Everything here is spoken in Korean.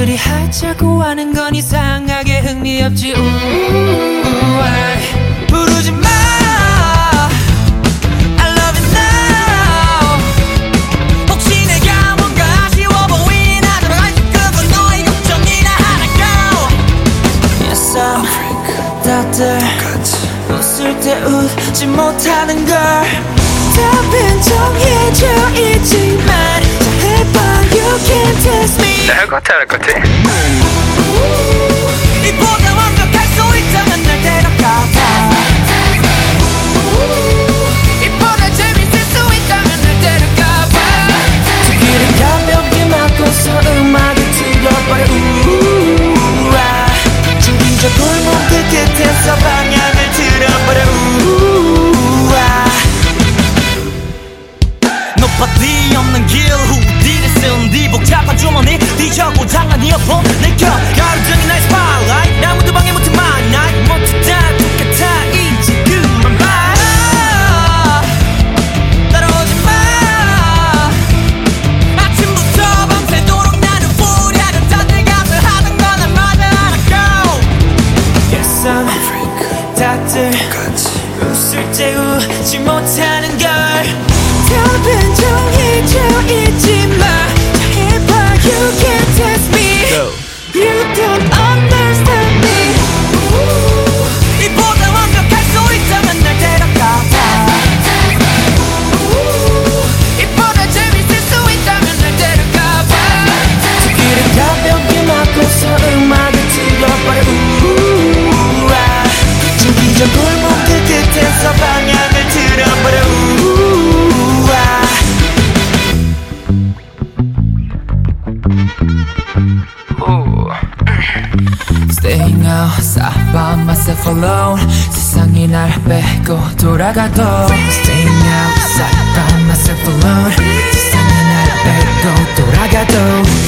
우리 하자고 하는 건 이상하게 흥미없지. 부르지 마 I love you now. 혹시 내가 뭔가 아쉬워 보이나 하더라도 그건 너의 걱정이나 하라고. Yes I'm 다들 웃을 때 웃지 못하는 걸 답은 정해져 있지만 잘해봐 you can't test me. 할 것 같아 이보다 완벽할 수 있다면 날 데려가봐. 이보다 재밌을 수 있다면 날 데려가봐. 뒤를 가볍게 막고서 음악을 틀어버려. 주기적 골목 그 끝에서 방향을 틀어버려. 높아뒤 없는 길 후디를 쓴 뒤 복잡한 주머니 뒤적고 장난 이어폰 내껴 가로등이 나의 스팟라이트 아무도 방해 못해 my night 모두 다 똑같아 이제 그만 봐. 따라오지 마. 아침부터 밤새도록 나는 부랴를 다들 가서 하던 거나 마저 하라고. Yes I'm 다들 웃을 때 웃지 못하는 걸 답은 정해져 있지만 잘해봐 you can't test me. You don't understand me. 이보다 완벽할 수 있다면 날 데려가봐. 이보다 재밌을 수 있다면 날 데려가봐. 뒤를 가볍게 막고서 음악을 틀어버려. 주기적 골목 그 끝에서 방향을 틀어버려. Staying outside by myself alone. 세상이 날 빼고 돌아가도 Staying outside by myself alone. 세상이 날 빼고 돌아가도